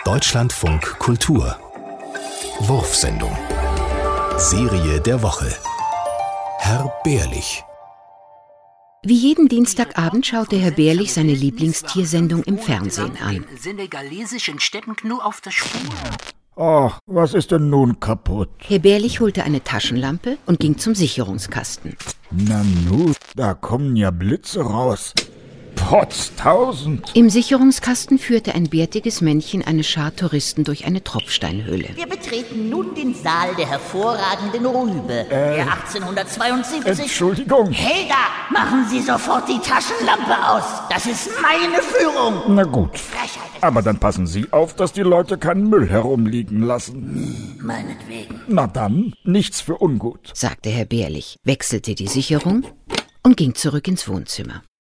Deutschlandfunk Kultur Wurfsendung Serie der Woche Herr Behrlich. Wie jeden Dienstagabend schaute Herr Behrlich seine Lieblingstiersendung im Fernsehen an. Dem senegalesischen Steppengnu auf der Spur. Ach, was ist denn nun kaputt? Herr Behrlich holte eine Taschenlampe und ging zum Sicherungskasten. Nanu, da kommen ja Blitze raus. Potztausend! Im Sicherungskasten führte ein bärtiges Männchen eine Schar Touristen durch eine Tropfsteinhöhle. Wir betreten nun den Saal der hervorragenden Rübe, der 1872... Entschuldigung. Helga, machen Sie sofort die Taschenlampe aus. Das ist meine Führung. Na gut, Frechheit. aber dann passen Sie auf, dass die Leute keinen Müll herumliegen lassen. Meinetwegen. Na dann, nichts für ungut. Sagte Herr Behrlich, wechselte die Sicherung und ging zurück ins Wohnzimmer.